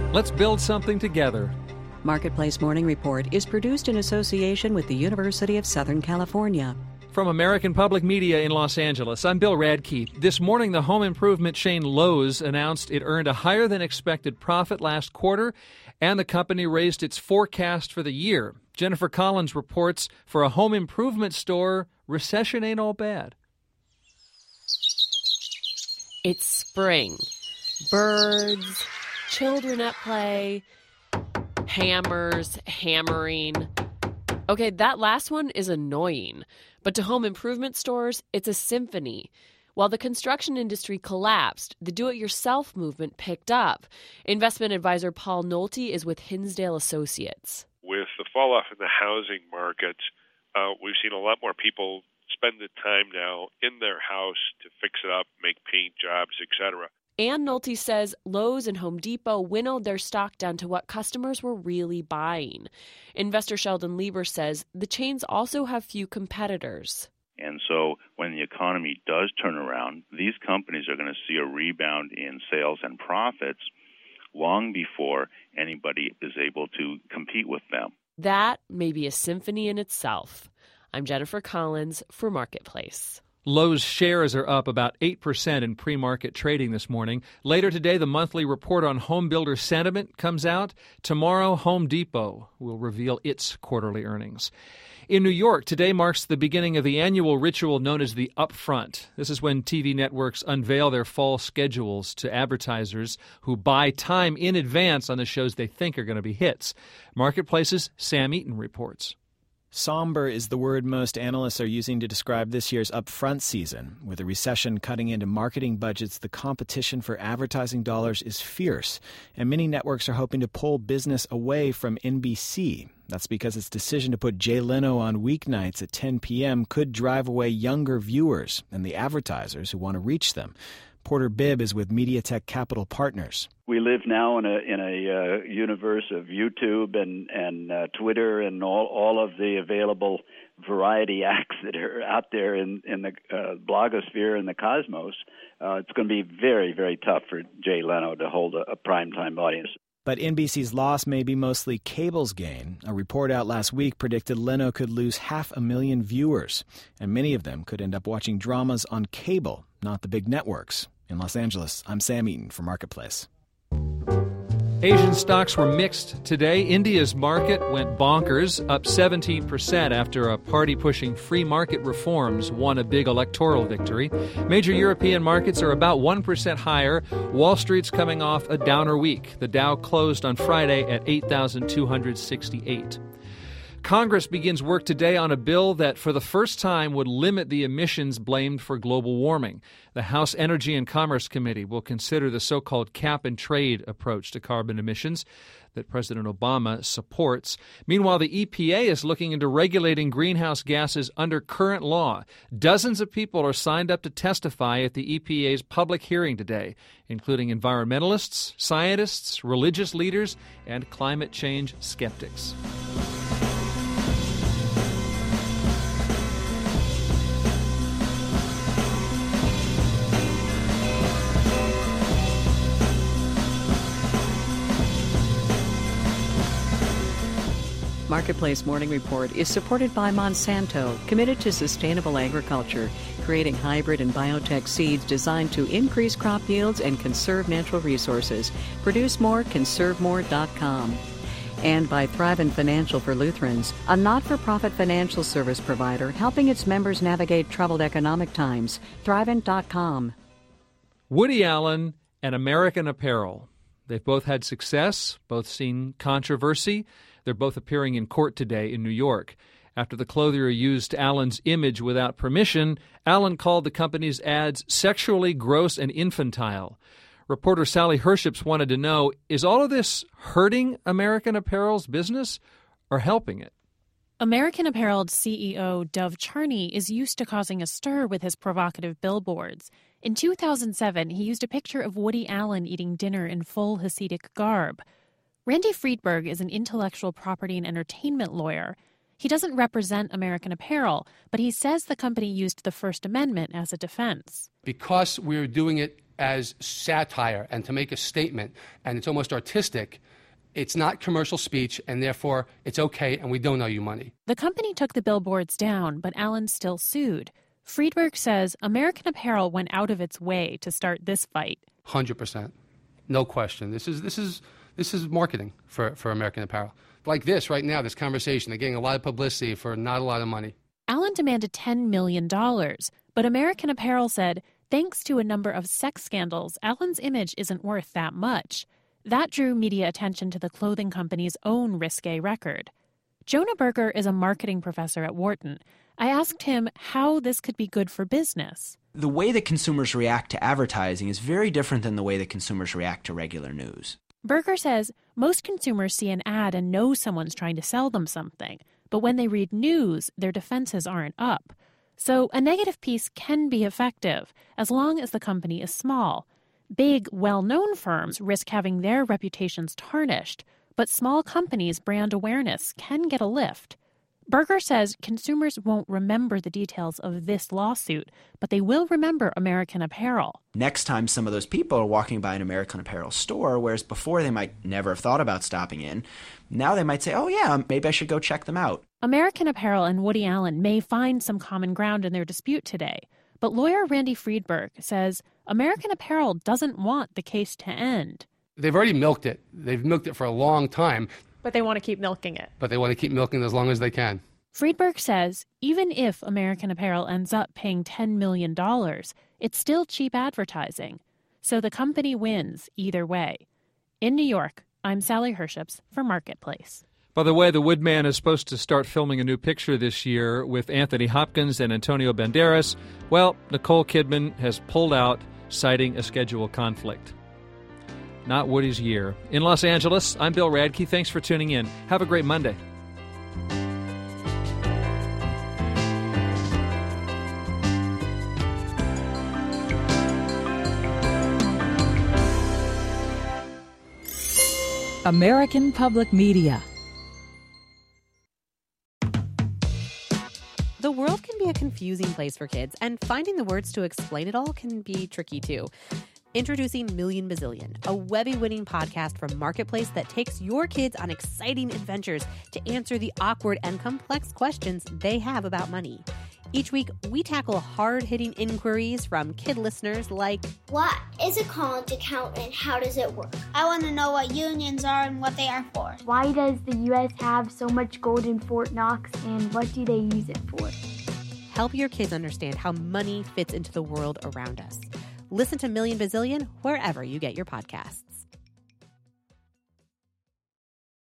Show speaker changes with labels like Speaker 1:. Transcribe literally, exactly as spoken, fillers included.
Speaker 1: Let's build something together.
Speaker 2: Marketplace Morning Report is produced in association with the University of Southern California.
Speaker 1: From American Public Media in Los Angeles, I'm Bill Radke. This morning, the home improvement chain Lowe's announced it earned a higher-than-expected profit last quarter, and the company raised its forecast for the year. Jennifer Collins reports, for a home improvement store, recession ain't all bad.
Speaker 3: It's spring. Birds, children at play, hammers, hammering. Okay, that last one is annoying. But to home improvement stores, it's a symphony. While the construction industry collapsed, the do-it-yourself movement picked up. Investment advisor Paul Nolte is with Hinsdale Associates.
Speaker 4: With the fall-off in the housing market, uh, we've seen a lot more people spend the time now in their house to fix it up, make paint jobs, et cetera.
Speaker 3: And Nolte says Lowe's and Home Depot winnowed their stock down to what customers were really buying. Investor Sheldon Lieber says the chains also have few competitors.
Speaker 5: And so when the economy does turn around, these companies are going to see a rebound in sales and profits long before anybody is able to compete with them.
Speaker 3: That may be a symphony in itself. I'm Jennifer Collins for Marketplace.
Speaker 1: Lowe's shares are up about eight percent in pre-market trading this morning. Later today, the monthly report on home builder sentiment comes out. Tomorrow, Home Depot will reveal its quarterly earnings. In New York, today marks the beginning of the annual ritual known as the Upfront. This is when T V networks unveil their fall schedules to advertisers who buy time in advance on the shows they think are going to be hits. Marketplace's Sam Eaton reports.
Speaker 6: Somber is the word most analysts are using to describe this year's upfront season. With a recession cutting into marketing budgets, the competition for advertising dollars is fierce, and many networks are hoping to pull business away from N B C. That's because its decision to put Jay Leno on weeknights at ten p.m. could drive away younger viewers and the advertisers who want to reach them. Porter Bibb is with MediaTek Capital Partners.
Speaker 7: We live now in a in a uh, universe of YouTube and and uh, Twitter and all all of the available variety acts that are out there in in the uh, blogosphere and the cosmos. Uh, it's going to be very very tough for Jay Leno to hold a, a primetime audience.
Speaker 6: But N B C's loss may be mostly cable's gain. A report out last week predicted Leno could lose half a million viewers, and many of them could end up watching dramas on cable, not the big networks. In Los Angeles, I'm Sam Eaton for Marketplace.
Speaker 1: Asian stocks were mixed today. India's market went bonkers, up seventeen percent after a party pushing free market reforms won a big electoral victory. Major European markets are about one percent higher. Wall Street's coming off a downer week. The Dow closed on Friday at eight thousand two hundred sixty-eight. Congress begins work today on a bill that for the first time would limit the emissions blamed for global warming. The House Energy and Commerce Committee will consider the so-called cap-and-trade approach to carbon emissions that President Obama supports. Meanwhile, the E P A is looking into regulating greenhouse gases under current law. Dozens of people are signed up to testify at the E P A's public hearing today, including environmentalists, scientists, religious leaders, and climate change skeptics.
Speaker 2: Marketplace Morning Report is supported by Monsanto, committed to sustainable agriculture, creating hybrid and biotech seeds designed to increase crop yields and conserve natural resources. Produce more, conserve more dot com. And by Thrivent Financial for Lutherans, a not-for-profit financial service provider helping its members navigate troubled economic times. Thrivent dot com.
Speaker 1: Woody Allen and American Apparel. They've both had success, both seen controversy. They're both appearing in court today in New York. After the clothier used Allen's image without permission, Allen called the company's ads sexually gross and infantile. Reporter Sally Herships wanted to know, is all of this hurting American Apparel's business or helping it?
Speaker 8: American Apparel C E O Dov Charney is used to causing a stir with his provocative billboards. In two thousand seven, he used a picture of Woody Allen eating dinner in full Hasidic garb. Randy Friedberg is an intellectual property and entertainment lawyer. He doesn't represent American Apparel, but he says the company used the First Amendment as a defense.
Speaker 9: Because we're doing it as satire and to make a statement, and it's almost artistic, it's not commercial speech, and therefore it's okay, and we don't owe you money.
Speaker 8: The company took the billboards down, but Allen still sued. Friedberg says American Apparel went out of its way to start this fight.
Speaker 9: one hundred percent. No question. This is this is this is marketing for, for American Apparel. Like this right now, this conversation, they're getting a lot of publicity for not a lot of money.
Speaker 8: Allen demanded ten million dollars, but American Apparel said, thanks to a number of sex scandals, Allen's image isn't worth that much. That drew media attention to the clothing company's own risque record. Jonah Berger is a marketing professor at Wharton. I asked him how this could be good for business.
Speaker 10: The way that consumers react to advertising is very different than the way that consumers react to regular news.
Speaker 8: Berger says most consumers see an ad and know someone's trying to sell them something, but when they read news, their defenses aren't up. So a negative piece can be effective, as long as the company is small. Big, well-known firms risk having their reputations tarnished, but small companies' brand awareness can get a lift. Berger says consumers won't remember the details of this lawsuit, but they will remember American Apparel.
Speaker 10: Next time some of those people are walking by an American Apparel store, whereas before they might never have thought about stopping in, now they might say, oh yeah, maybe I should go check them out.
Speaker 8: American Apparel and Woody Allen may find some common ground in their dispute today, but lawyer Randy Friedberg says American Apparel doesn't want the case to end.
Speaker 9: They've already milked it. They've milked it for a long time.
Speaker 8: But they want to keep milking it.
Speaker 9: But they want to keep milking it as long as they can.
Speaker 8: Friedberg says even if American Apparel ends up paying ten million dollars, it's still cheap advertising. So the company wins either way. In New York, I'm Sally Herships for Marketplace.
Speaker 1: By the way, the Woodman is supposed to start filming a new picture this year with Anthony Hopkins and Antonio Banderas. Well, Nicole Kidman has pulled out, citing a schedule conflict. Not Woody's year. In Los Angeles, I'm Bill Radke. Thanks for tuning in. Have a great Monday.
Speaker 11: American Public Media.
Speaker 12: The world can be a confusing place for kids, and finding the words to explain it all can be tricky too. Introducing Million Bazillion, a Webby-winning podcast from Marketplace that takes your kids on exciting adventures to answer the awkward and complex questions they have about money. Each week, we tackle hard-hitting inquiries from kid listeners like,
Speaker 13: what is a college account and how does it work? I want to know what unions are and what they are for.
Speaker 14: Why does the U S have so much gold in Fort Knox and what do they use it for?
Speaker 12: Help your kids understand how money fits into the world around us. Listen to Million Bazillion wherever you get your podcasts.